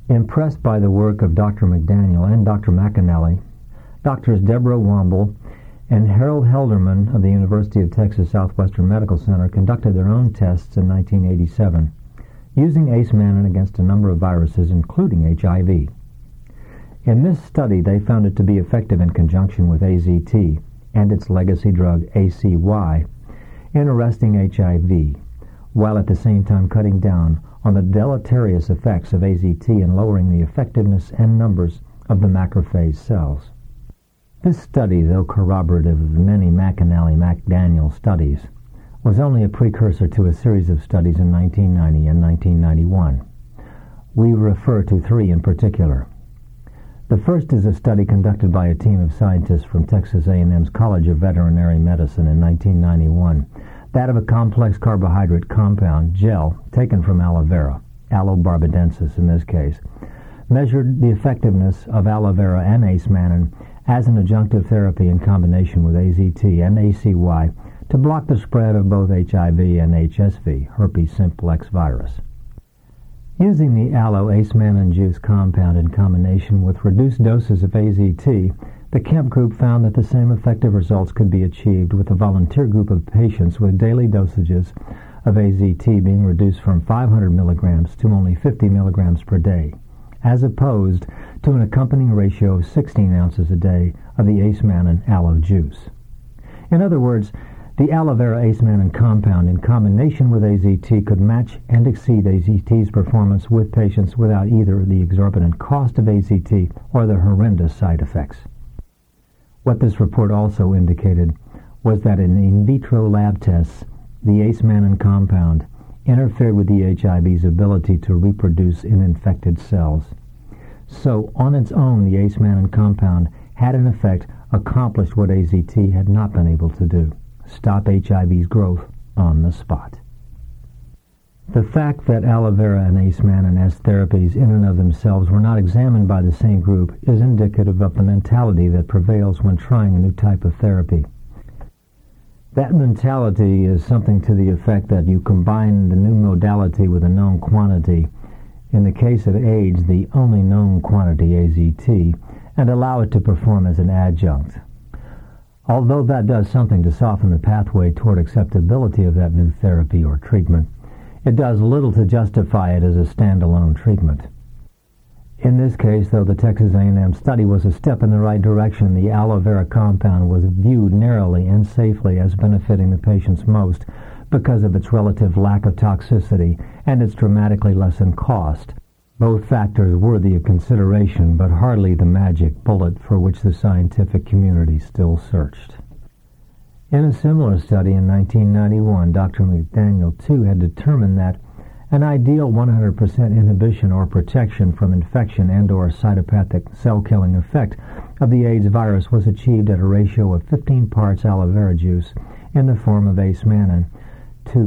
Impressed by the work of Dr. McDaniel and Dr. McAnally, Drs. Deborah Womble and Harold Helderman of the University of Texas Southwestern Medical Center conducted their own tests in 1987, using acemannan against a number of viruses, including HIV. In this study, they found it to be effective in conjunction with AZT and its legacy drug ACY in arresting HIV, while at the same time cutting down on the deleterious effects of AZT and lowering the effectiveness and numbers of the macrophage cells. This study, though corroborative of many McAnally-McDaniel studies, was only a precursor to a series of studies in 1990 and 1991. We refer to three in particular. The first is a study conducted by a team of scientists from Texas A&M's College of Veterinary Medicine in 1991, that of a complex carbohydrate compound, gel, taken from aloe vera, Aloe barbadensis in this case, measured the effectiveness of aloe vera and acemannan as an adjunctive therapy in combination with AZT and ACY to block the spread of both HIV and HSV, herpes simplex virus. Using the aloe acemannan juice compound in combination with reduced doses of AZT, the Kemp group found that the same effective results could be achieved with a volunteer group of patients with daily dosages of AZT being reduced from 500 milligrams to only 50 milligrams per day, as opposed to an accompanying ratio of 16 ounces a day of the acemannan aloe juice. In other words, the aloe vera acemannan compound in combination with AZT could match and exceed AZT's performance with patients without either the exorbitant cost of AZT or the horrendous side effects. What this report also indicated was that in vitro lab tests, the acemannan compound interfered with the HIV's ability to reproduce in infected cells. So, on its own, the acemannan compound had in effect accomplished what AZT had not been able to do: stop HIV's growth on the spot. The fact that aloe vera and acemannan as therapies in and of themselves were not examined by the same group is indicative of the mentality that prevails when trying a new type of therapy. That mentality is something to the effect that you combine the new modality with a known quantity, in the case of AIDS, the only known quantity, AZT, and allow it to perform as an adjunct. Although that does something to soften the pathway toward acceptability of that new therapy or treatment, it does little to justify it as a standalone treatment. In this case, though the Texas A&M study was a step in the right direction, the aloe vera compound was viewed narrowly and safely as benefiting the patients most because of its relative lack of toxicity and its dramatically lessened cost. Both factors worthy of consideration, but hardly the magic bullet for which the scientific community still searched. In a similar study in 1991, Dr. McDaniel, too, had determined that an ideal 100% inhibition or protection from infection and or cytopathic cell-killing effect of the AIDS virus was achieved at a ratio of 15 parts aloe vera juice in the form of acemannan to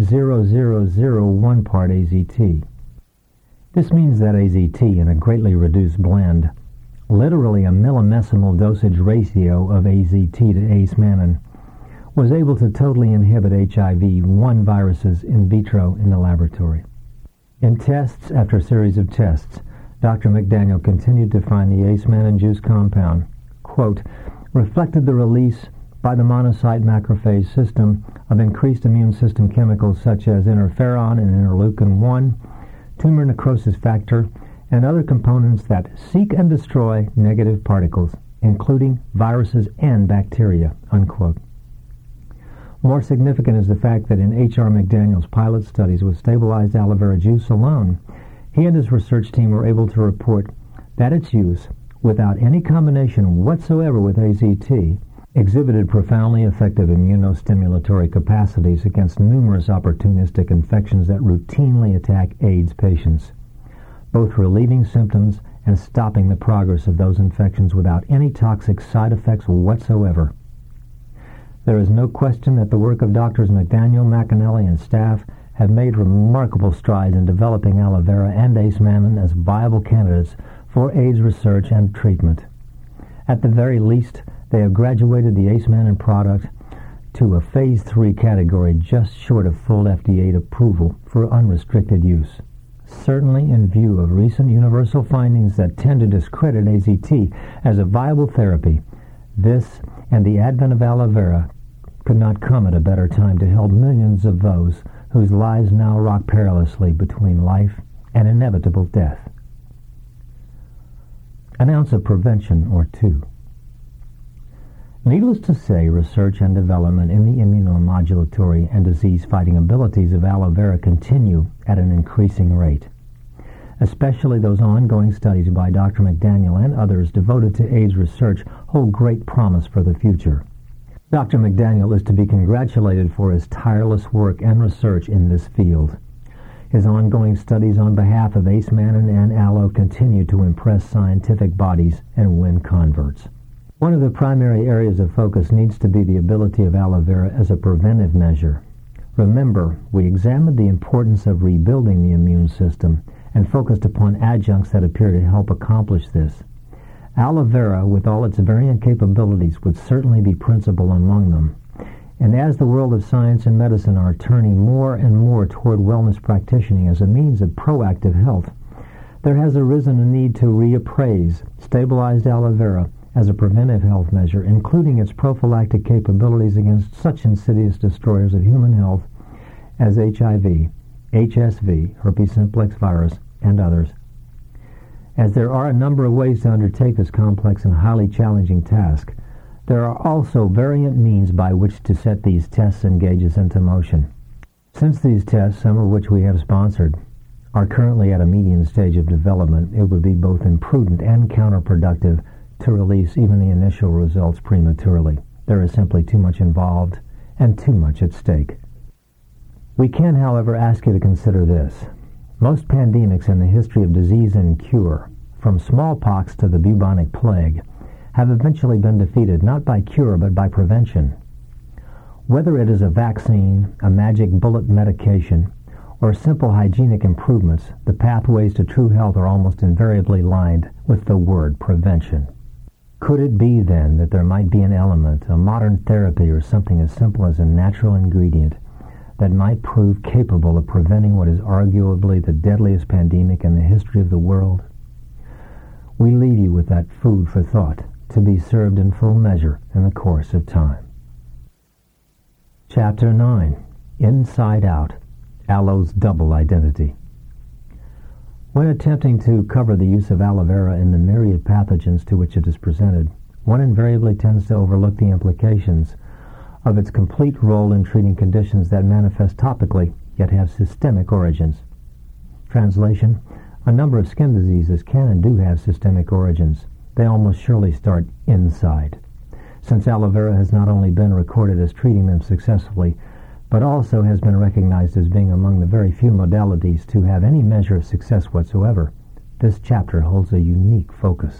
0.0001 part AZT. This means that AZT in a greatly reduced blend, literally a millimesimal dosage ratio of AZT to acemannan, was able to totally inhibit HIV-1 viruses in vitro in the laboratory. In tests after a series of tests, Dr. McDaniel continued to find the acemannan juice compound, quote, reflected the release by the monocyte macrophage system of increased immune system chemicals such as interferon and interleukin-1, tumor necrosis factor, and other components that seek and destroy negative particles, including viruses and bacteria, unquote. More significant is the fact that in H.R. McDaniel's pilot studies with stabilized aloe vera juice alone, he and his research team were able to report that its use, without any combination whatsoever with AZT, exhibited profoundly effective immunostimulatory capacities against numerous opportunistic infections that routinely attack AIDS patients, both relieving symptoms and stopping the progress of those infections without any toxic side effects whatsoever. There is no question that the work of Drs. McDaniel, McAnally, and staff have made remarkable strides in developing aloe vera and acemannan as viable candidates for AIDS research and treatment. At the very least, they have graduated the acemannan product to a Phase 3 category just short of full FDA approval for unrestricted use. certainly in view of recent universal findings that tend to discredit AZT as a viable therapy, this and the advent of aloe vera could not come at a better time to help millions of those whose lives now rock perilously between life and inevitable death. An ounce of prevention or two. Needless to say, research and development in the immunomodulatory and disease-fighting abilities of aloe vera continue at an increasing rate. Especially those ongoing studies by Dr. McDaniel and others devoted to AIDS research hold great promise for the future. Dr. McDaniel is to be congratulated for his tireless work and research in this field. His ongoing studies on behalf of Ace Mannon and aloe continue to impress scientific bodies and win converts. One of the primary areas of focus needs to be the ability of aloe vera as a preventive measure. Remember, we examined the importance of rebuilding the immune system and focused upon adjuncts that appear to help accomplish this. Aloe vera, with all its varying capabilities, would certainly be principal among them. And as the world of science and medicine are turning more and more toward wellness practicing as a means of proactive health, there has arisen a need to reappraise stabilized aloe vera as a preventive health measure, including its prophylactic capabilities against such insidious destroyers of human health as HIV, HSV, herpes simplex virus, and others. As there are a number of ways to undertake this complex and highly challenging task, there are also variant means by which to set these tests and gauges into motion. Since these tests, some of which we have sponsored, are currently at a median stage of development, it would be both imprudent and counterproductive to release even the initial results prematurely. There is simply too much involved and too much at stake. We can, however, ask you to consider this. Most pandemics in the history of disease and cure, from smallpox to the bubonic plague, have eventually been defeated not by cure but by prevention. Whether it is a vaccine, a magic bullet medication, or simple hygienic improvements, the pathways to true health are almost invariably lined with the word prevention. Could it be, then, that there might be an element, a modern therapy, or something as simple as a natural ingredient that might prove capable of preventing what is arguably the deadliest pandemic in the history of the world? We leave you with that food for thought, to be served in full measure in the course of time. Chapter 9. Inside Out. Aloe's Double Identity. When attempting to cover the use of aloe vera in the myriad pathogens to which it is presented, one invariably tends to overlook the implications of its complete role in treating conditions that manifest topically, yet have systemic origins. Translation: a number of skin diseases can and do have systemic origins. They almost surely start inside. Since aloe vera has not only been recorded as treating them successfully, but also has been recognized as being among the very few modalities to have any measure of success whatsoever, this chapter holds a unique focus.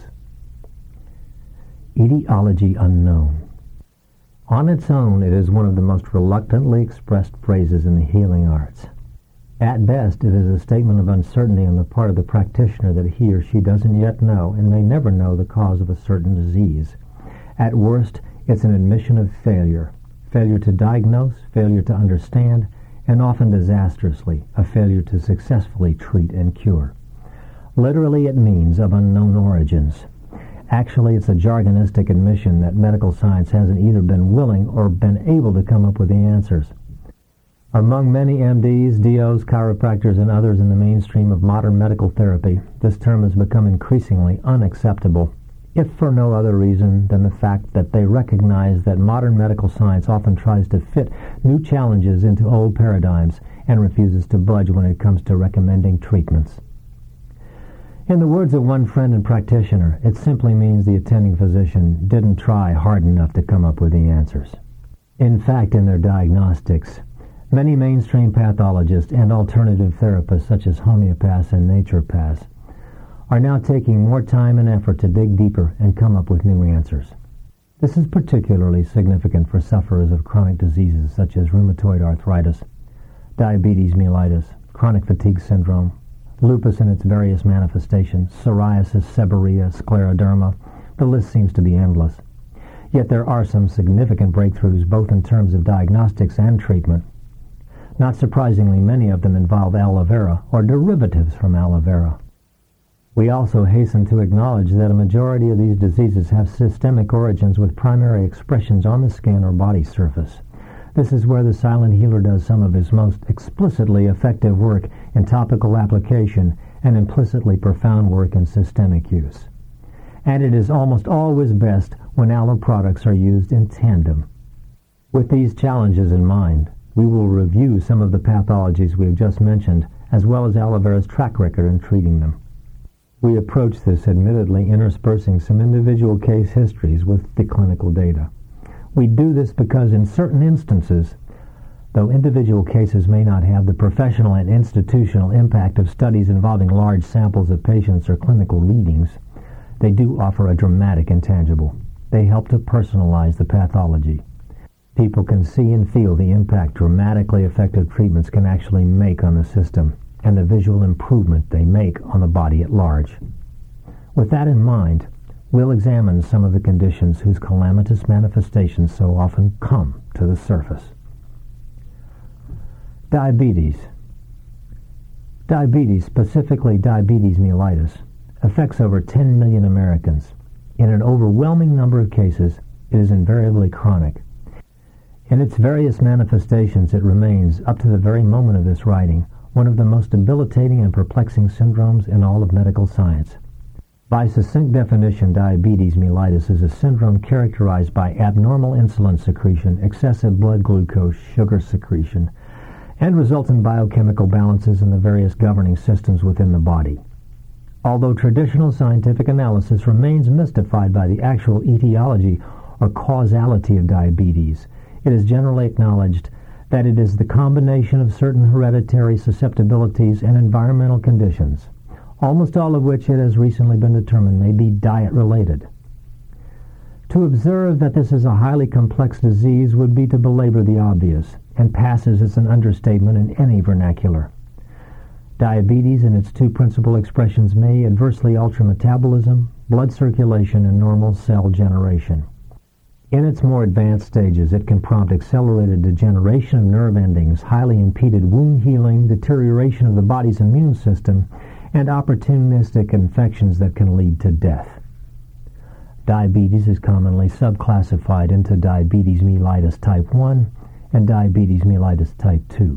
Etiology unknown. On its own, it is one of the most reluctantly expressed phrases in the healing arts. At best, it is a statement of uncertainty on the part of the practitioner that he or she doesn't yet know and may never know the cause of a certain disease. At worst, it's an admission of failure to diagnose, failure to understand, and often disastrously, a failure to successfully treat and cure. Literally, it means of unknown origins. Actually, it's a jargonistic admission that medical science hasn't either been willing or been able to come up with the answers. Among many MDs, DOs, chiropractors, and others in the mainstream of modern medical therapy, this term has become increasingly unacceptable, if for no other reason than the fact that they recognize that modern medical science often tries to fit new challenges into old paradigms and refuses to budge when it comes to recommending treatments. In the words of one friend and practitioner, it simply means the attending physician didn't try hard enough to come up with the answers. In fact, in their diagnostics, many mainstream pathologists and alternative therapists such as homeopaths and naturopaths are now taking more time and effort to dig deeper and come up with new answers. This is particularly significant for sufferers of chronic diseases such as rheumatoid arthritis, diabetes mellitus, chronic fatigue syndrome, lupus in its various manifestations, psoriasis, seborrhea, scleroderma. The list seems to be endless. Yet there are some significant breakthroughs both in terms of diagnostics and treatment. Not surprisingly, many of them involve aloe vera or derivatives from aloe vera. We also hasten to acknowledge that a majority of these diseases have systemic origins with primary expressions on the skin or body surface. This is where the silent healer does some of his most explicitly effective work in topical application and implicitly profound work in systemic use. And it is almost always best when aloe products are used in tandem. With these challenges in mind, we will review some of the pathologies we have just mentioned, as well as aloe vera's track record in treating them. We approach this admittedly interspersing some individual case histories with the clinical data. We do this because in certain instances, though individual cases may not have the professional and institutional impact of studies involving large samples of patients or clinical readings, they do offer a dramatic intangible. They help to personalize the pathology. People can see and feel the impact dramatically effective treatments can actually make on the system, and the visual improvement they make on the body at large. With that in mind, we'll examine some of the conditions whose calamitous manifestations so often come to the surface. Diabetes. Diabetes, specifically diabetes mellitus, affects over 10 million Americans. In an overwhelming number of cases, it is invariably chronic. In its various manifestations, it remains, up to the very moment of this writing, one of the most debilitating and perplexing syndromes in all of medical science. By succinct definition, diabetes mellitus is a syndrome characterized by abnormal insulin secretion, excessive blood glucose sugar secretion, and resultant biochemical balances in the various governing systems within the body. Although traditional scientific analysis remains mystified by the actual etiology or causality of diabetes, it is generally acknowledged that it is the combination of certain hereditary susceptibilities and environmental conditions, almost all of which it has recently been determined may be diet-related. To observe that this is a highly complex disease would be to belabor the obvious, and passes as an understatement in any vernacular. Diabetes in its two principal expressions may adversely alter metabolism, blood circulation, and normal cell generation. In its more advanced stages, it can prompt accelerated degeneration of nerve endings, highly impeded wound healing, deterioration of the body's immune system, and opportunistic infections that can lead to death. Diabetes is commonly subclassified into diabetes mellitus type 1 and diabetes mellitus type 2.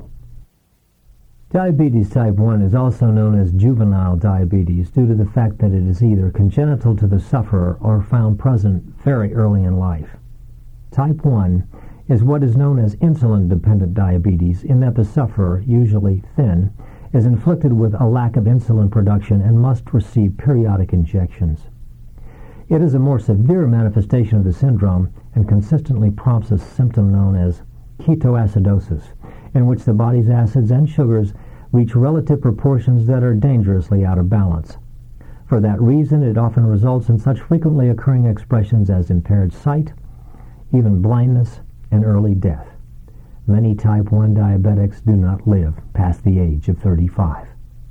Diabetes type 1 is also known as juvenile diabetes due to the fact that it is either congenital to the sufferer or found present very early in life. Type 1 is what is known as insulin-dependent diabetes in that the sufferer, usually thin, is inflicted with a lack of insulin production and must receive periodic injections. It is a more severe manifestation of the syndrome and consistently prompts a symptom known as ketoacidosis, in which the body's acids and sugars reach relative proportions that are dangerously out of balance. For that reason, it often results in such frequently occurring expressions as impaired sight, even blindness, and early death. Many type 1 diabetics do not live past the age of 35.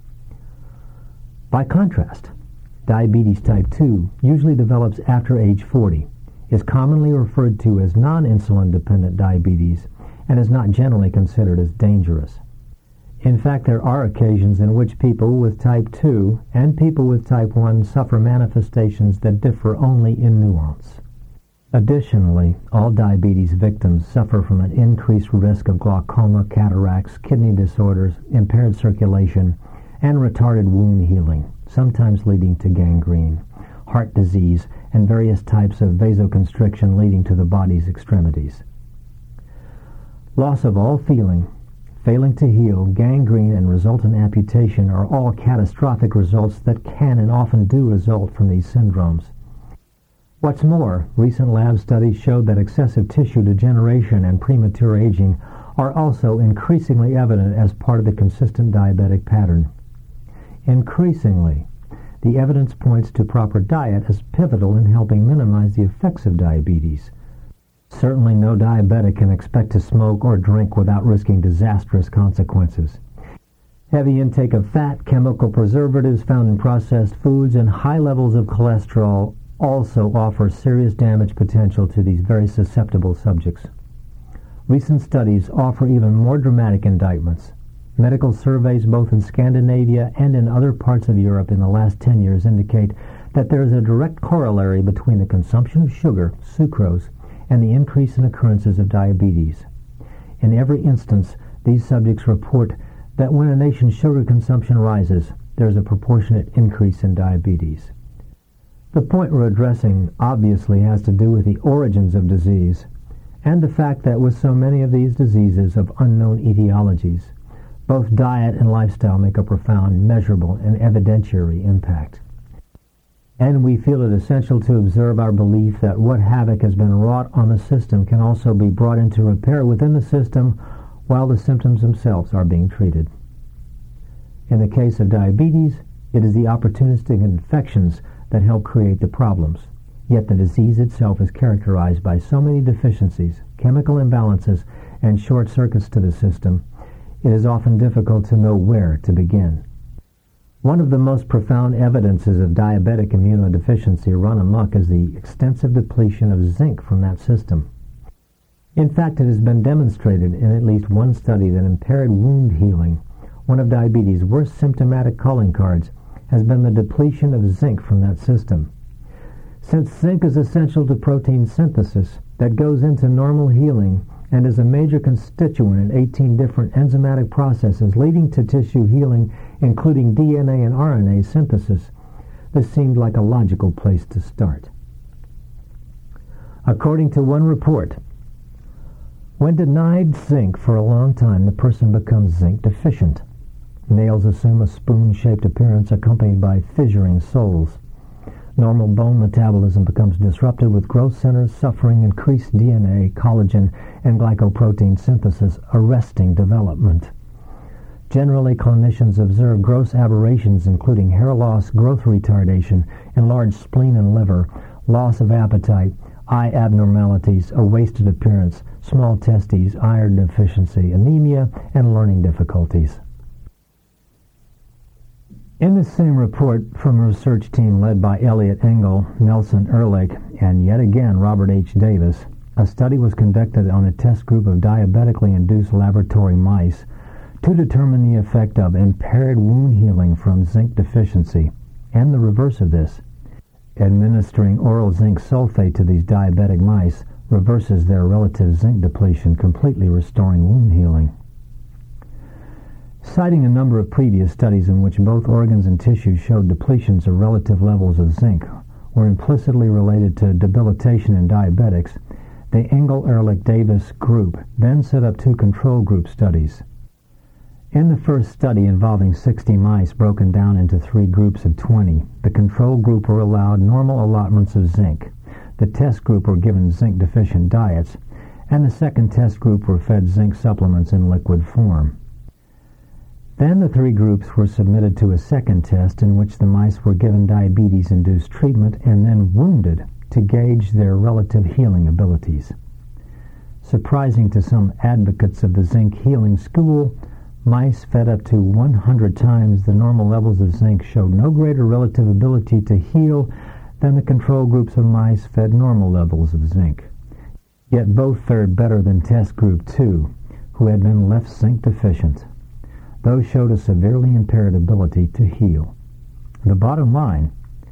By contrast, diabetes type 2 usually develops after age 40, is commonly referred to as non-insulin dependent diabetes, and is not generally considered as dangerous. In fact, there are occasions in which people with type 2 and people with type 1 suffer manifestations that differ only in nuance. Additionally, all diabetes victims suffer from an increased risk of glaucoma, cataracts, kidney disorders, impaired circulation, and retarded wound healing, sometimes leading to gangrene, heart disease, and various types of vasoconstriction leading to the body's extremities. Loss of all feeling, failing to heal, gangrene, and resultant amputation are all catastrophic results that can and often do result from these syndromes. What's more, recent lab studies showed that excessive tissue degeneration and premature aging are also increasingly evident as part of the consistent diabetic pattern. Increasingly, the evidence points to proper diet as pivotal in helping minimize the effects of diabetes. Certainly no diabetic can expect to smoke or drink without risking disastrous consequences. Heavy intake of fat, chemical preservatives found in processed foods, and high levels of cholesterol also offer serious damage potential to these very susceptible subjects. Recent studies offer even more dramatic indictments. Medical surveys both in Scandinavia and in other parts of Europe in the last 10 years indicate that there is a direct corollary between the consumption of sugar, sucrose, and the increase in occurrences of diabetes. In every instance, these subjects report that when a nation's sugar consumption rises, there is a proportionate increase in diabetes. The point we're addressing obviously has to do with the origins of disease and the fact that with so many of these diseases of unknown etiologies, both diet and lifestyle make a profound, measurable, and evidentiary impact. And we feel it essential to observe our belief that what havoc has been wrought on the system can also be brought into repair within the system while the symptoms themselves are being treated. In the case of diabetes, it is the opportunistic infections that help create the problems. Yet the disease itself is characterized by so many deficiencies, chemical imbalances, and short circuits to the system, it is often difficult to know where to begin. One of the most profound evidences of diabetic immunodeficiency run amok is the extensive depletion of zinc from that system. In fact, it has been demonstrated in at least one study that impaired wound healing, one of diabetes' worst symptomatic calling cards, has been the depletion of zinc from that system. Since zinc is essential to protein synthesis that goes into normal healing and is a major constituent in 18 different enzymatic processes leading to tissue healing, including DNA and RNA synthesis, this seemed like a logical place to start. According to one report, when denied zinc for a long time, the person becomes zinc deficient. Nails assume a spoon-shaped appearance accompanied by fissuring soles. Normal bone metabolism becomes disrupted with growth centers suffering increased DNA, collagen, and glycoprotein synthesis, arresting development. Generally, clinicians observe gross aberrations including hair loss, growth retardation, enlarged spleen and liver, loss of appetite, eye abnormalities, a wasted appearance, small testes, iron deficiency, anemia, and learning difficulties. In the same report from a research team led by Elliot Engel, Nelson Ehrlich, and yet again Robert H. Davis, a study was conducted on a test group of diabetically induced laboratory mice to determine the effect of impaired wound healing from zinc deficiency, and the reverse of this. Administering oral zinc sulfate to these diabetic mice reverses their relative zinc depletion, completely restoring wound healing. Citing a number of previous studies in which both organs and tissues showed depletions of relative levels of zinc were implicitly related to debilitation in diabetics, the Engel-Ehrlich-Davis group then set up two control group studies. In the first study, involving 60 mice broken down into three groups of 20, the control group were allowed normal allotments of zinc. The test group were given zinc-deficient diets, and the second test group were fed zinc supplements in liquid form. Then the three groups were submitted to a second test in which the mice were given diabetes-induced treatment and then wounded to gauge their relative healing abilities. Surprising to some advocates of the zinc healing school, mice fed up to 100 times the normal levels of zinc showed no greater relative ability to heal than the control groups of mice fed normal levels of zinc. Yet both fared better than test group 2, who had been left zinc deficient. Those showed a severely impaired ability to heal. The bottom line,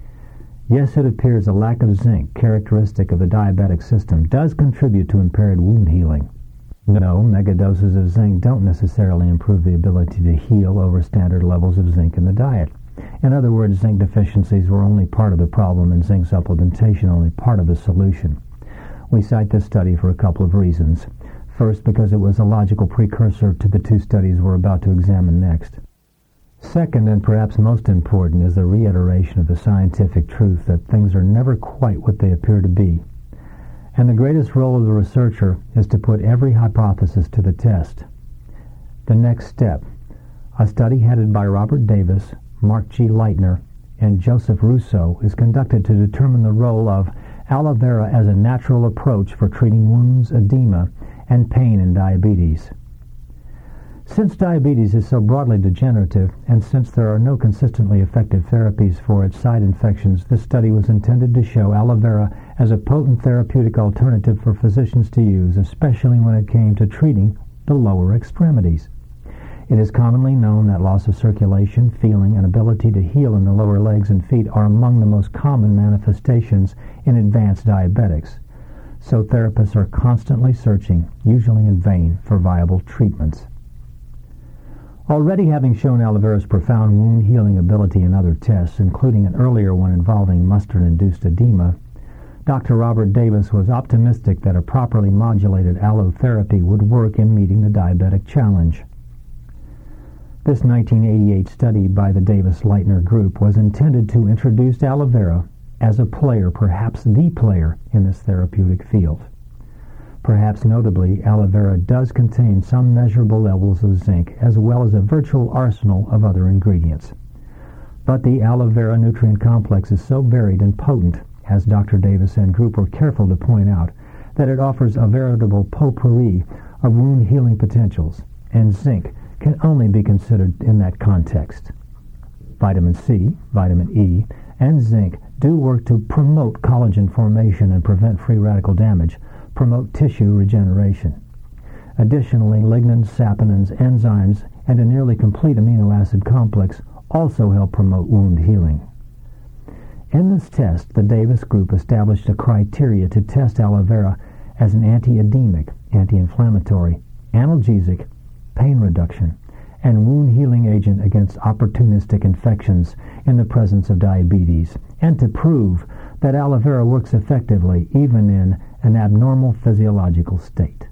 yes, it appears a lack of zinc, characteristic of the diabetic system, does contribute to impaired wound healing. No, megadoses of zinc don't necessarily improve the ability to heal over standard levels of zinc in the diet. In other words, zinc deficiencies were only part of the problem and zinc supplementation only part of the solution. We cite this study for a couple of reasons. First, because it was a logical precursor to the two studies we're about to examine next. Second, and perhaps most important, is the reiteration of the scientific truth that things are never quite what they appear to be. And the greatest role of the researcher is to put every hypothesis to the test. The next step, a study headed by Robert Davis, Mark G. Leitner, and Joseph Russo, is conducted to determine the role of aloe vera as a natural approach for treating wounds, edema, and pain in diabetes. Since diabetes is so broadly degenerative, and since there are no consistently effective therapies for its side infections, this study was intended to show aloe vera as a potent therapeutic alternative for physicians to use, especially when it came to treating the lower extremities. It is commonly known that loss of circulation, feeling, and ability to heal in the lower legs and feet are among the most common manifestations in advanced diabetics. So therapists are constantly searching, usually in vain, for viable treatments. Already having shown aloe vera's profound wound healing ability in other tests, including an earlier one involving mustard-induced edema, Dr. Robert Davis was optimistic that a properly modulated aloe therapy would work in meeting the diabetic challenge. This 1988 study by the Davis-Leitner Group was intended to introduce aloe vera as a player, perhaps the player, in this therapeutic field. Perhaps notably, aloe vera does contain some measurable levels of zinc, as well as a virtual arsenal of other ingredients. But the aloe vera nutrient complex is so varied and potent, as Dr. Davis and group were careful to point out, that it offers a veritable potpourri of wound healing potentials, and zinc can only be considered in that context. Vitamin C, vitamin E, and zinc do work to promote collagen formation and prevent free radical damage, promote tissue regeneration. Additionally, lignans, saponins, enzymes, and a nearly complete amino acid complex also help promote wound healing. In this test, the Davis Group established a criteria to test aloe vera as an anti-edemic, anti-inflammatory, analgesic, pain reduction, and wound healing agent against opportunistic infections in the presence of diabetes, and to prove that aloe vera works effectively even in an abnormal physiological state.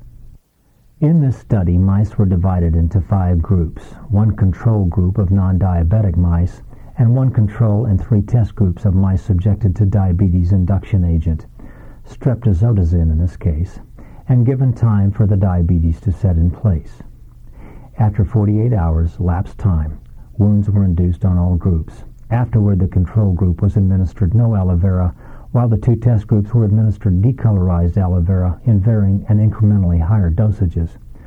In this study, mice were divided into 5 groups, 1 control group of non-diabetic mice, and 1 control and 3 test groups of mice subjected to diabetes induction agent, streptozotocin in this case, and given time for the diabetes to set in place. After 48 hours lapsed time, wounds were induced on all groups. Afterward, the control group was administered no aloe vera, while the 2 test groups were administered decolorized aloe vera in varying and incrementally higher dosages,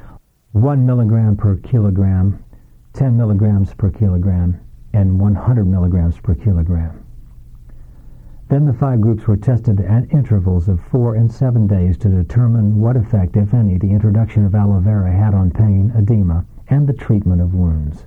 1 milligram per kilogram, 10 milligrams per kilogram, and 100 milligrams per kilogram. Then the 5 groups were tested at intervals of 4 and 7 days to determine what effect, if any, the introduction of aloe vera had on pain, edema, and the treatment of wounds.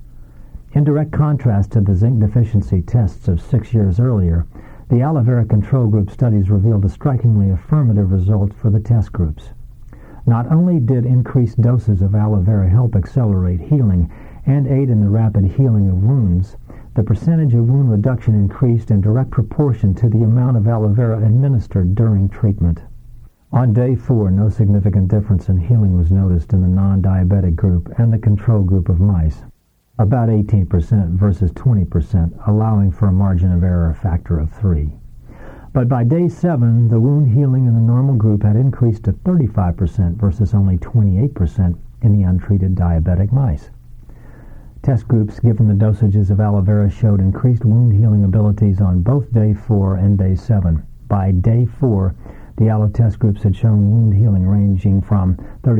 In direct contrast to the zinc deficiency tests of 6 years earlier, the aloe vera control group studies revealed a strikingly affirmative result for the test groups. Not only did increased doses of aloe vera help accelerate healing and aid in the rapid healing of wounds, the percentage of wound reduction increased in direct proportion to the amount of aloe vera administered during treatment. On day 4, no significant difference in healing was noticed in the non-diabetic group and the control group of mice, about 18% versus 20%, allowing for a margin of error factor of 3. But by day 7, the wound healing in the normal group had increased to 35% versus only 28% in the untreated diabetic mice. Test groups given the dosages of aloe vera showed increased wound healing abilities on both day 4 and day 7. By day 4, the aloe test groups had shown wound healing ranging from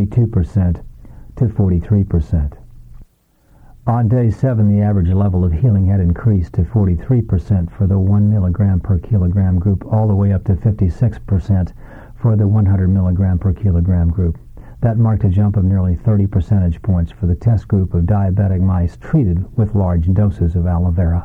32% to 43%. On day 7, the average level of healing had increased to 43% for the 1 milligram per kilogram group, all the way up to 56% for the 100 milligram per kilogram group. That marked a jump of nearly 30 percentage points for the test group of diabetic mice treated with large doses of aloe vera.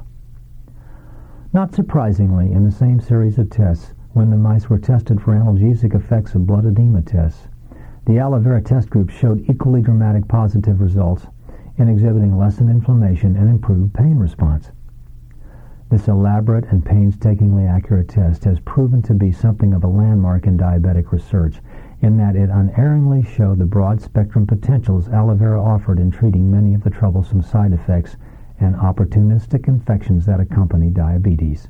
Not surprisingly, in the same series of tests, when the mice were tested for analgesic effects of blood edema tests, the aloe vera test group showed equally dramatic positive results in exhibiting lessened inflammation and improved pain response. This elaborate and painstakingly accurate test has proven to be something of a landmark in diabetic research, in that it unerringly showed the broad-spectrum potentials aloe vera offered in treating many of the troublesome side effects and opportunistic infections that accompany diabetes.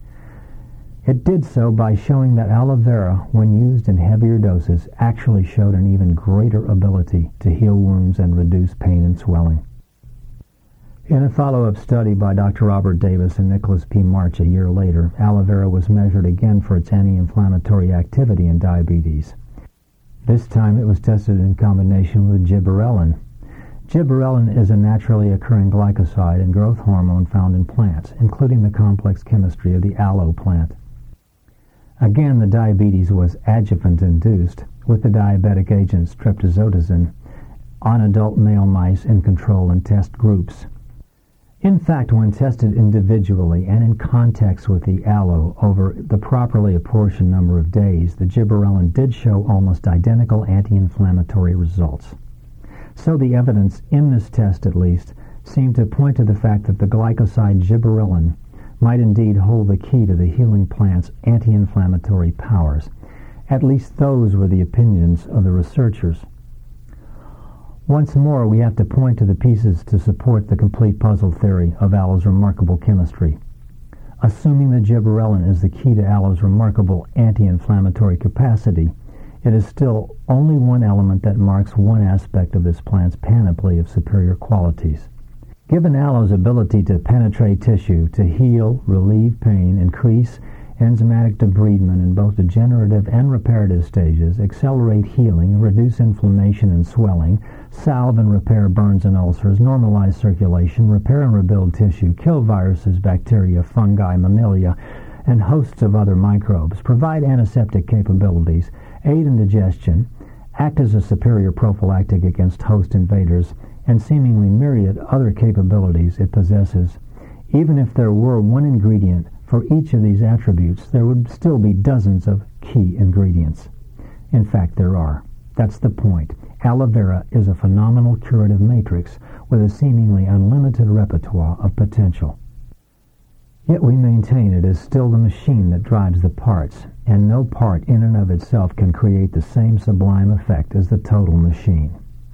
It did so by showing that aloe vera, when used in heavier doses, actually showed an even greater ability to heal wounds and reduce pain and swelling. In a follow-up study by Dr. Robert Davis and Nicholas P. March a year later, aloe vera was measured again for its anti-inflammatory activity in diabetes. This time it was tested in combination with gibberellin. Gibberellin is a naturally occurring glycoside and growth hormone found in plants, including the complex chemistry of the aloe plant. Again, the diabetes was adjuvant-induced with the diabetic agent streptozotocin on adult male mice in control and test groups. In fact, when tested individually and in context with the allo over the properly apportioned number of days, the gibberellin did show almost identical anti-inflammatory results. So the evidence in this test, at least, seemed to point to the fact that the glycoside gibberellin might indeed hold the key to the healing plant's anti-inflammatory powers. At least those were the opinions of the researchers. Once more, we have to point to the pieces to support the complete puzzle theory of aloe's remarkable chemistry. Assuming that gibberellin is the key to aloe's remarkable anti-inflammatory capacity, it is still only one element that marks one aspect of this plant's panoply of superior qualities. Given aloe's ability to penetrate tissue, to heal, relieve pain, increase enzymatic debridement in both degenerative and reparative stages, accelerate healing, reduce inflammation and swelling, salve and repair burns and ulcers, normalize circulation, repair and rebuild tissue, kill viruses, bacteria, fungi, mammalia, and hosts of other microbes, provide antiseptic capabilities, aid in digestion, act as a superior prophylactic against host invaders, and seemingly myriad other capabilities it possesses. Even if there were one ingredient for each of these attributes, there would still be dozens of key ingredients. In fact, there are. That's the point. Aloe vera is a phenomenal curative matrix with a seemingly unlimited repertoire of potential. Yet we maintain it is still the machine that drives the parts, and no part in and of itself can create the same sublime effect as the total machine.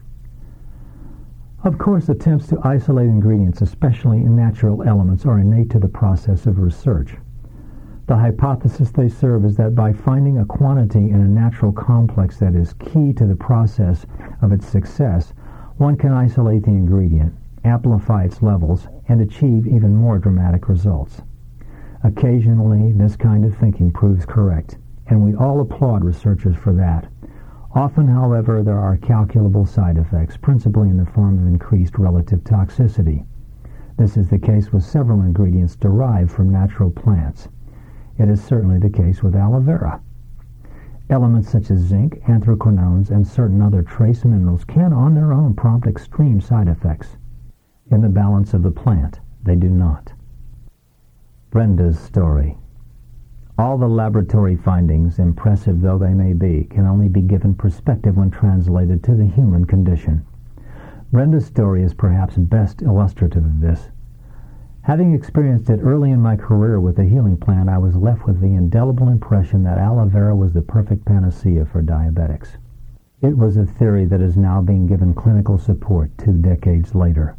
Of course, attempts to isolate ingredients, especially in natural elements, are innate to the process of research. The hypothesis they serve is that by finding a quantity in a natural complex that is key to the process of its success, one can isolate the ingredient, amplify its levels, and achieve even more dramatic results. Occasionally, this kind of thinking proves correct, and we all applaud researchers for that. Often, however, there are calculable side effects, principally in the form of increased relative toxicity. This is the case with several ingredients derived from natural plants. It is certainly the case with aloe vera. Elements such as zinc, anthraquinones, and certain other trace minerals can on their own prompt extreme side effects. In the balance of the plant, they do not. Brenda's story. All the laboratory findings, impressive though they may be, can only be given perspective when translated to the human condition. Brenda's story is perhaps best illustrative of this. Having experienced it early in my career with the healing plant, I was left with the indelible impression that aloe vera was the perfect panacea for diabetics. It was a theory that is now being given clinical support 2 decades later.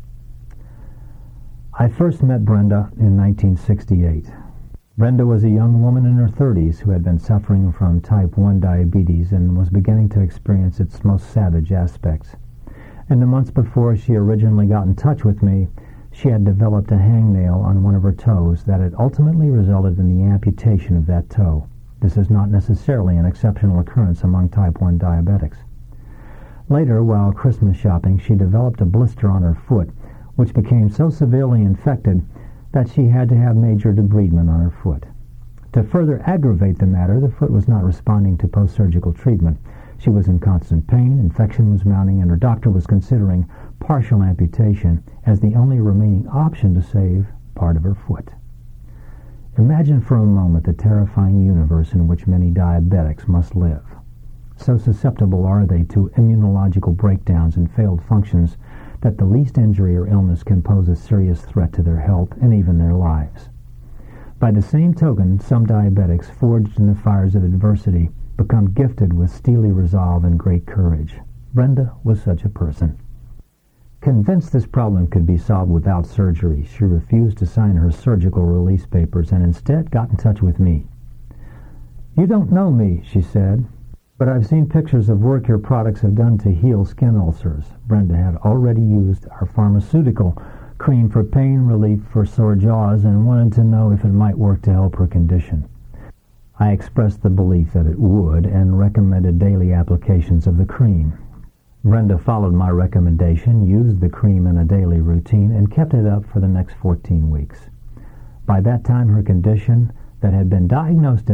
I first met Brenda in 1968. Brenda was a young woman in her 30s who had been suffering from type 1 diabetes and was beginning to experience its most savage aspects. In the months before she originally got in touch with me, she had developed a hangnail on one of her toes that had ultimately resulted in the amputation of that toe. This is not necessarily an exceptional occurrence among type 1 diabetics. Later, while Christmas shopping, she developed a blister on her foot, which became so severely infected that she had to have major debridement on her foot. To further aggravate the matter, the foot was not responding to post-surgical treatment. She was in constant pain, infection was mounting, and her doctor was considering partial amputation as the only remaining option to save part of her foot. Imagine for a moment the terrifying universe in which many diabetics must live. So susceptible are they to immunological breakdowns and failed functions that the least injury or illness can pose a serious threat to their health and even their lives. By the same token, some diabetics, forged in the fires of adversity, become gifted with steely resolve and great courage. Brenda was such a person. Convinced this problem could be solved without surgery, she refused to sign her surgical release papers and instead got in touch with me. "You don't know me," she said, "but I've seen pictures of work your products have done to heal skin ulcers." Brenda had already used our pharmaceutical cream for pain relief for sore jaws and wanted to know if it might work to help her condition. I expressed the belief that it would and recommended daily applications of the cream. Brenda followed my recommendation, used the cream in a daily routine, and kept it up for the next 14 weeks. By that time, her condition, that had been diagnosed as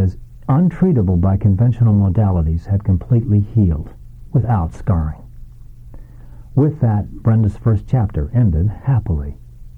untreatable by conventional modalities, had completely healed, without scarring. With that, Brenda's first chapter ended happily.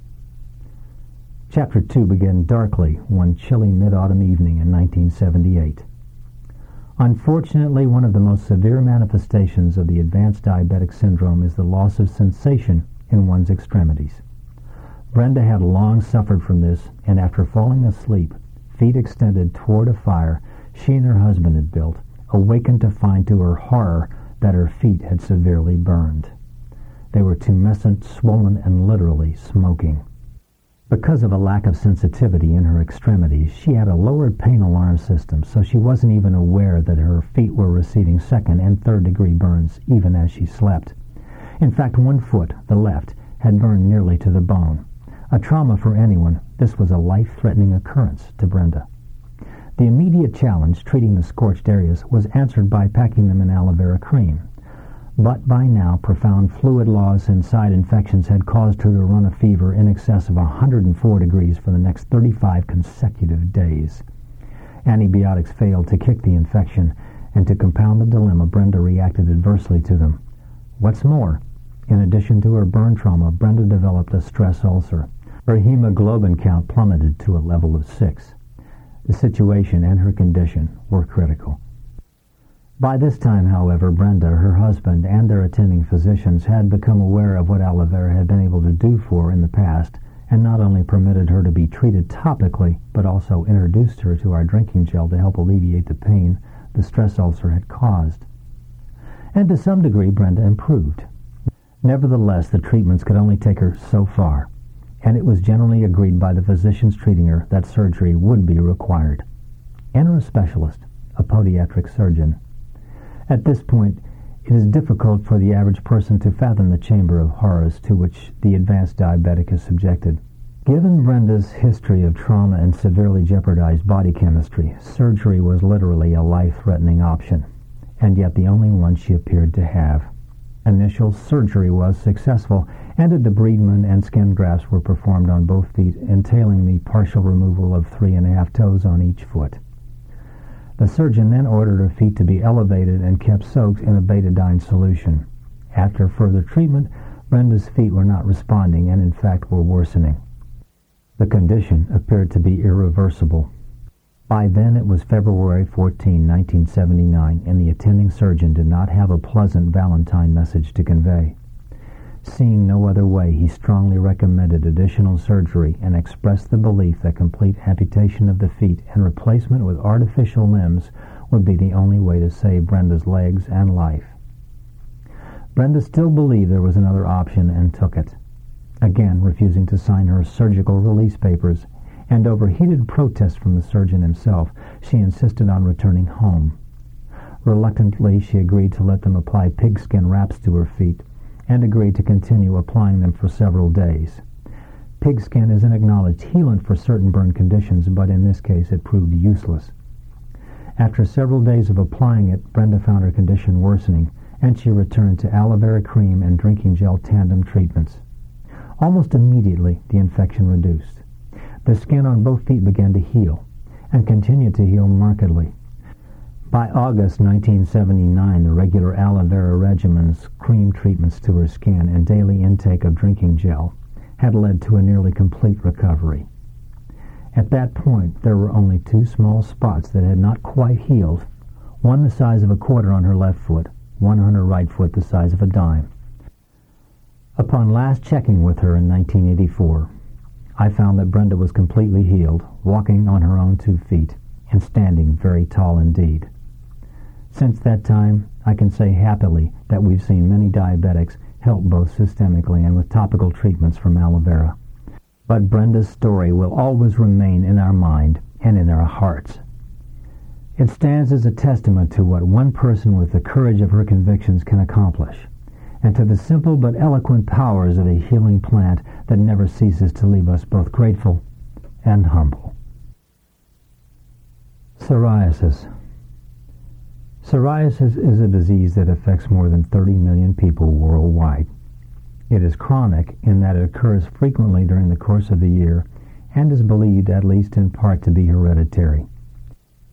Chapter 2 began darkly one chilly mid-autumn evening in 1978. Unfortunately, one of the most severe manifestations of the advanced diabetic syndrome is the loss of sensation in one's extremities. Brenda had long suffered from this, and after falling asleep, feet extended toward a fire she and her husband had built, awakened to find to her horror that her feet had severely burned. They were tumescent, swollen, and literally smoking. Because of a lack of sensitivity in her extremities, she had a lowered pain alarm system, so she wasn't even aware that her feet were receiving second and third-degree burns even as she slept. In fact, one foot, the left, had burned nearly to the bone. A trauma for anyone, this was a life-threatening occurrence to Brenda. The immediate challenge, treating the scorched areas, was answered by packing them in aloe vera cream. But by now, profound fluid loss and side infections had caused her to run a fever in excess of 104 degrees for the next 35 consecutive days. Antibiotics failed to kick the infection, and to compound the dilemma, Brenda reacted adversely to them. What's more, in addition to her burn trauma, Brenda developed a stress ulcer. Her hemoglobin count plummeted to a level of 6. The situation and her condition were critical. By this time, however, Brenda, her husband, and their attending physicians had become aware of what aloe vera had been able to do for her in the past, and not only permitted her to be treated topically, but also introduced her to our drinking gel to help alleviate the pain the stress ulcer had caused. And to some degree, Brenda improved. Nevertheless, the treatments could only take her so far, and it was generally agreed by the physicians treating her that surgery would be required. Enter a specialist, a podiatric surgeon. At this point, it is difficult for the average person to fathom the chamber of horrors to which the advanced diabetic is subjected. Given Brenda's history of trauma and severely jeopardized body chemistry, surgery was literally a life-threatening option, and yet the only one she appeared to have. Initial surgery was successful, and a debridement and skin grafts were performed on both feet, entailing the partial removal of 3½ toes on each foot. The surgeon then ordered her feet to be elevated and kept soaked in a betadine solution. After further treatment, Brenda's feet were not responding and in fact were worsening. The condition appeared to be irreversible. By then it was February 14, 1979, and the attending surgeon did not have a pleasant Valentine message to convey. Seeing no other way, he strongly recommended additional surgery and expressed the belief that complete amputation of the feet and replacement with artificial limbs would be the only way to save Brenda's legs and life. Brenda still believed there was another option and took it, again refusing to sign her surgical release papers, and over heated protest from the surgeon himself, she insisted on returning home. Reluctantly, she agreed to let them apply pigskin wraps to her feet, and agreed to continue applying them for several days. Pigskin is an acknowledged healant for certain burn conditions, but in this case it proved useless. After several days of applying it, Brenda found her condition worsening, and she returned to aloe vera cream and drinking gel tandem treatments. Almost immediately, the infection reduced. The skin on both feet began to heal, and continued to heal markedly. By August 1979, the regular aloe vera regimens, cream treatments to her skin, and daily intake of drinking gel had led to a nearly complete recovery. At that point, there were only 2 small spots that had not quite healed, one the size of a quarter on her left foot, one on her right foot the size of a dime. Upon last checking with her in 1984, I found that Brenda was completely healed, walking on her own 2 feet, and standing very tall indeed. Since that time, I can say happily that we've seen many diabetics help both systemically and with topical treatments from aloe vera. But Brenda's story will always remain in our mind and in our hearts. It stands as a testament to what one person with the courage of her convictions can accomplish, and to the simple but eloquent powers of a healing plant that never ceases to leave us both grateful and humble. Psoriasis. Psoriasis is a disease that affects more than 30 million people worldwide. It is chronic in that it occurs frequently during the course of the year and is believed, at least in part, to be hereditary.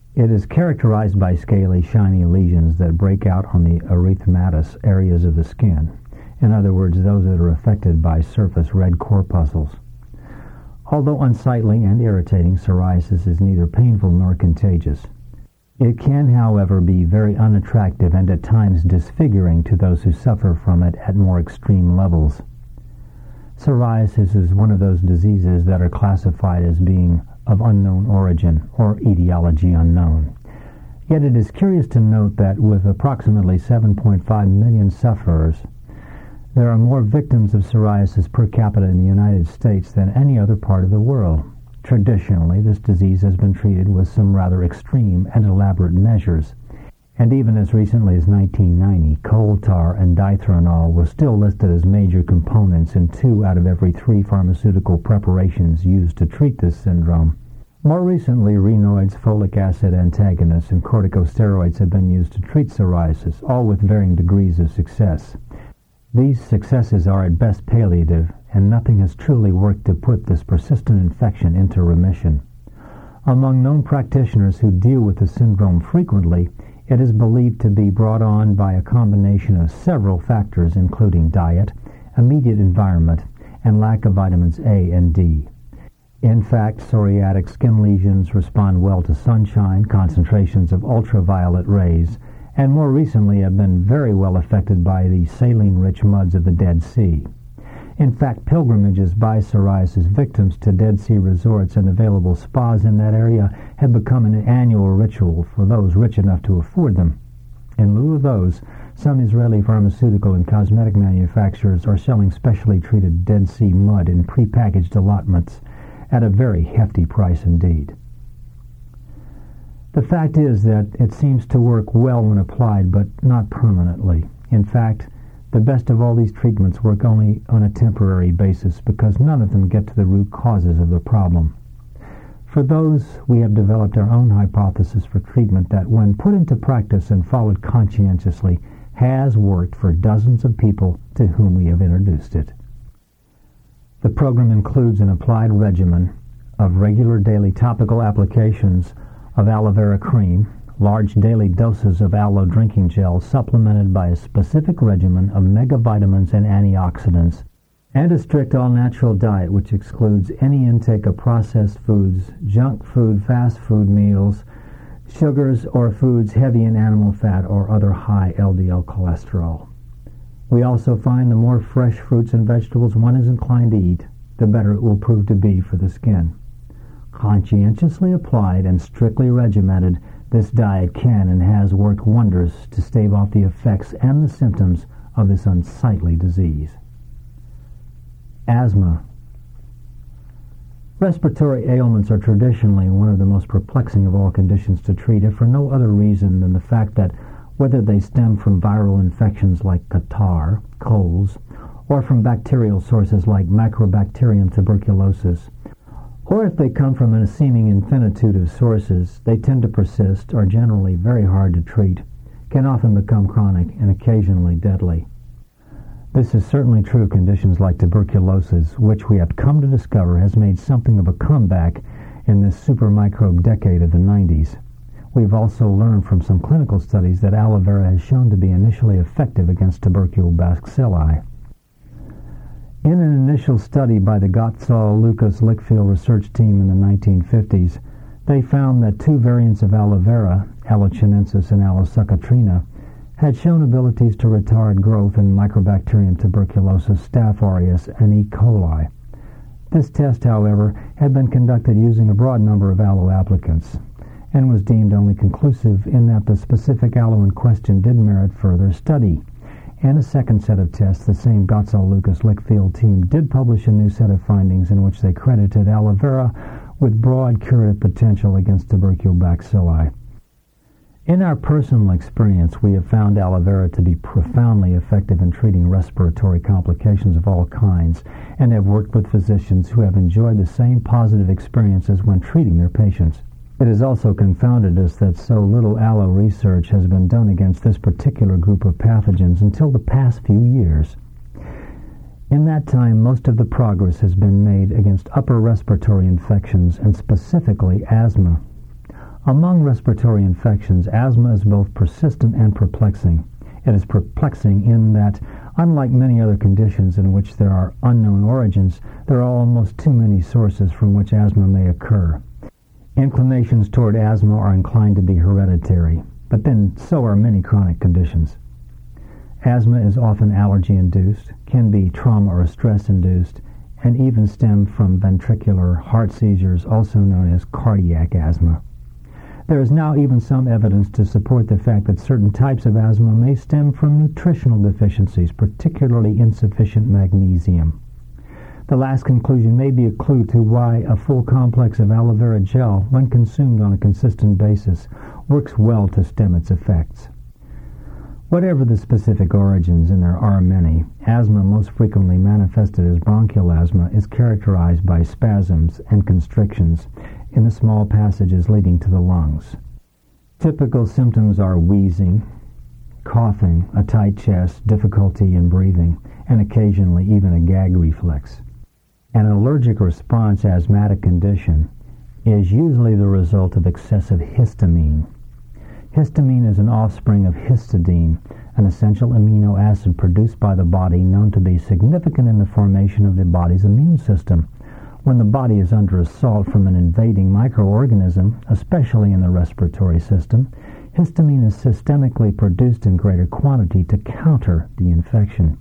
It is characterized by scaly, shiny lesions that break out on the erythematous areas of the skin. In other words, those that are affected by surface red corpuscles. Although unsightly and irritating, psoriasis is neither painful nor contagious. It can, however, be very unattractive and at times disfiguring to those who suffer from it at more extreme levels. Psoriasis is one of those diseases that are classified as being of unknown origin or etiology unknown. Yet it is curious to note that with approximately 7.5 million sufferers, there are more victims of psoriasis per capita in the United States than any other part of the world. Traditionally, this disease has been treated with some rather extreme and elaborate measures, and even as recently as 1990, coal tar and dithranol were still listed as major components in 2 out of every 3 pharmaceutical preparations used to treat this syndrome. More recently, renoids, folic acid antagonists, and corticosteroids have been used to treat psoriasis, all with varying degrees of success. These successes are at best palliative, and nothing has truly worked to put this persistent infection into remission. Among known practitioners who deal with the syndrome frequently, it is believed to be brought on by a combination of several factors, including diet, immediate environment, and lack of vitamins A and D. In fact, psoriatic skin lesions respond well to sunshine, concentrations of ultraviolet rays, and more recently have been very well affected by the saline-rich muds of the Dead Sea. In fact, pilgrimages by psoriasis victims to Dead Sea resorts and available spas in that area have become an annual ritual for those rich enough to afford them. In lieu of those, some Israeli pharmaceutical and cosmetic manufacturers are selling specially treated Dead Sea mud in prepackaged allotments at a very hefty price indeed. The fact is that it seems to work well when applied, but not permanently. In fact, the best of all these treatments work only on a temporary basis because none of them get to the root causes of the problem. For those, we have developed our own hypothesis for treatment that, when put into practice and followed conscientiously, has worked for dozens of people to whom we have introduced it. The program includes an applied regimen of regular daily topical applications of aloe vera cream, large daily doses of aloe drinking gel supplemented by a specific regimen of megavitamins and antioxidants, and a strict all-natural diet which excludes any intake of processed foods, junk food, fast food meals, sugars, or foods heavy in animal fat or other high LDL cholesterol. We also find the more fresh fruits and vegetables one is inclined to eat, the better it will prove to be for the skin. Conscientiously applied and strictly regimented, this diet can and has worked wonders to stave off the effects and the symptoms of this unsightly disease. Asthma. Respiratory ailments are traditionally one of the most perplexing of all conditions to treat, if for no other reason than the fact that whether they stem from viral infections like catarrh, colds, or from bacterial sources like Mycobacterium tuberculosis, or if they come from a seeming infinitude of sources, they tend to persist, are generally very hard to treat, can often become chronic, and occasionally deadly. This is certainly true of conditions like tuberculosis, which we have come to discover has made something of a comeback in this supermicrobe decade of the 90s. We've also learned from some clinical studies that aloe vera has shown to be initially effective against tubercle bacilli. In an initial study by the Gottsaal-Lucas-Lichfield research team in the 1950s, they found that 2 variants of aloe vera, Aloe chinensis and Aloe succotrina, had shown abilities to retard growth in Mycobacterium tuberculosis, Staph aureus, and E. coli. This test, however, had been conducted using a broad number of aloe applicants, and was deemed only conclusive in that the specific aloe in question did merit further study. In a second set of tests, the same Gottsaal-Lucas-Lichfield team did publish a new set of findings in which they credited aloe vera with broad curative potential against tubercle bacilli. In our personal experience, we have found aloe vera to be profoundly effective in treating respiratory complications of all kinds, and have worked with physicians who have enjoyed the same positive experiences when treating their patients. It has also confounded us that so little aloe research has been done against this particular group of pathogens until the past few years. In that time, most of the progress has been made against upper respiratory infections and specifically asthma. Among respiratory infections, asthma is both persistent and perplexing. It is perplexing in that, unlike many other conditions in which there are unknown origins, there are almost too many sources from which asthma may occur. Inclinations toward asthma are inclined to be hereditary, but then so are many chronic conditions. Asthma is often allergy-induced, can be trauma or stress-induced, and even stem from ventricular heart seizures, also known as cardiac asthma. There is now even some evidence to support the fact that certain types of asthma may stem from nutritional deficiencies, particularly insufficient magnesium. The last conclusion may be a clue to why a full complex of aloe vera gel, when consumed on a consistent basis, works well to stem its effects. Whatever the specific origins, and there are many, asthma, most frequently manifested as bronchial asthma, is characterized by spasms and constrictions in the small passages leading to the lungs. Typical symptoms are wheezing, coughing, a tight chest, difficulty in breathing, and occasionally even a gag reflex. An allergic response asthmatic condition is usually the result of excessive histamine. Histamine is an offspring of histidine, an essential amino acid produced by the body known to be significant in the formation of the body's immune system. When the body is under assault from an invading microorganism, especially in the respiratory system, histamine is systemically produced in greater quantity to counter the infection.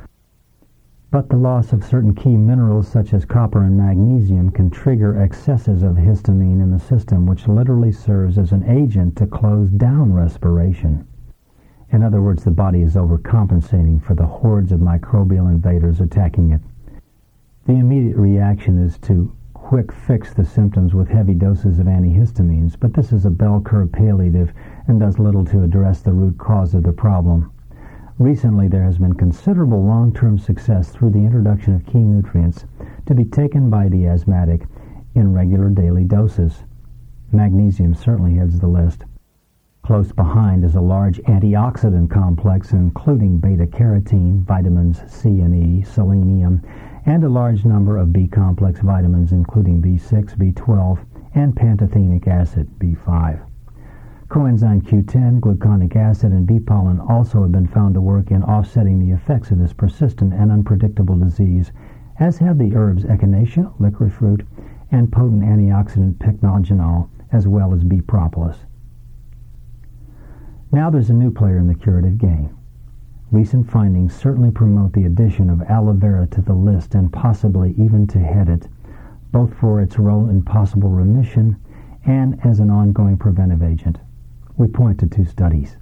But the loss of certain key minerals such as copper and magnesium can trigger excesses of histamine in the system, which literally serves as an agent to close down respiration. In other words, the body is overcompensating for the hordes of microbial invaders attacking it. The immediate reaction is to quick fix the symptoms with heavy doses of antihistamines, but this is a bell curve palliative and does little to address the root cause of the problem. Recently, there has been considerable long-term success through the introduction of key nutrients to be taken by the asthmatic in regular daily doses. Magnesium certainly heads the list. Close behind is a large antioxidant complex including beta-carotene, vitamins C and E, selenium, and a large number of B-complex vitamins including B6, B12, and pantothenic acid, B5. Coenzyme Q10, gluconic acid, and bee pollen also have been found to work in offsetting the effects of this persistent and unpredictable disease, as have the herbs echinacea, licorice root, and potent antioxidant pycnogenol, as well as bee propolis. Now there's a new player in the curative game. Recent findings certainly promote the addition of aloe vera to the list and possibly even to head it, both for its role in possible remission and as an ongoing preventive agent. We point to two studies.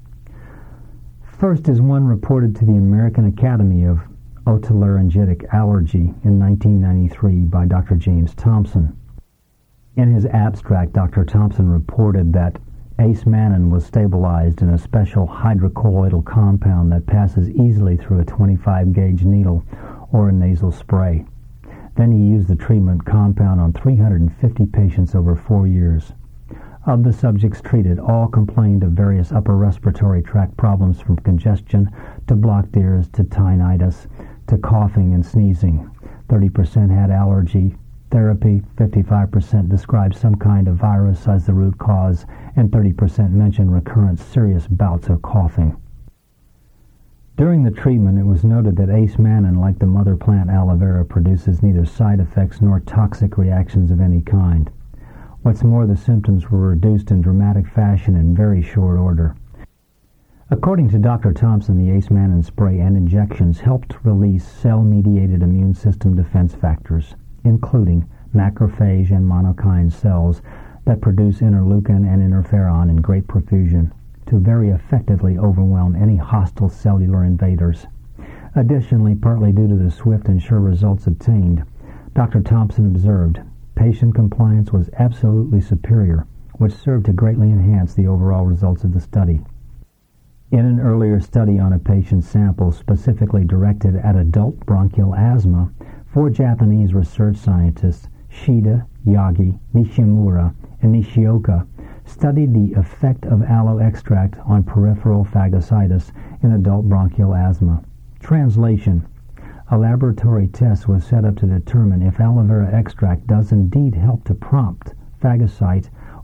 First is one reported to the American Academy of Otolaryngologic Allergy in 1993 by Dr. James Thompson. In his abstract, Dr. Thompson reported that acemannan was stabilized in a special hydrocolloidal compound that passes easily through a 25-gauge needle or a nasal spray. Then he used the treatment compound on 350 patients over 4 years. Of the subjects treated, all complained of various upper respiratory tract problems from congestion to blocked ears to tinnitus to coughing and sneezing. 30% had allergy therapy, 55% described some kind of virus as the root cause, and 30% mentioned recurrent serious bouts of coughing. During the treatment, it was noted that acemannan, like the mother plant aloe vera, produces neither side effects nor toxic reactions of any kind. What's more, the symptoms were reduced in dramatic fashion in very short order. According to Dr. Thompson, the acemannan spray and injections helped release cell-mediated immune system defense factors, including macrophage and monokine cells that produce interleukin and interferon in great profusion, to very effectively overwhelm any hostile cellular invaders. Additionally, partly due to the swift and sure results obtained, Dr. Thompson observed patient compliance was absolutely superior, which served to greatly enhance the overall results of the study. In an earlier study on a patient sample specifically directed at adult bronchial asthma, 4 Japanese research scientists, Shida, Yagi, Nishimura, and Nishioka, studied the effect of aloe extract on peripheral phagocytis in adult bronchial asthma. Translation: a laboratory test was set up to determine if aloe vera extract does indeed help to prompt phagocyte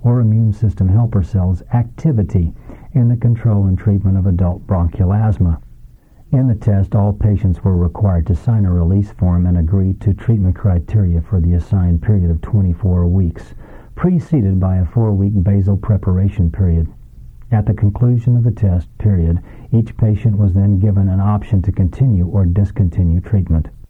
or immune system helper cells activity in the control and treatment of adult bronchial asthma. In the test, all patients were required to sign a release form and agree to treatment criteria for the assigned period of 24 weeks, preceded by a 4-week basal preparation period. At the conclusion of the test period, each patient was then given an option to continue or discontinue treatment.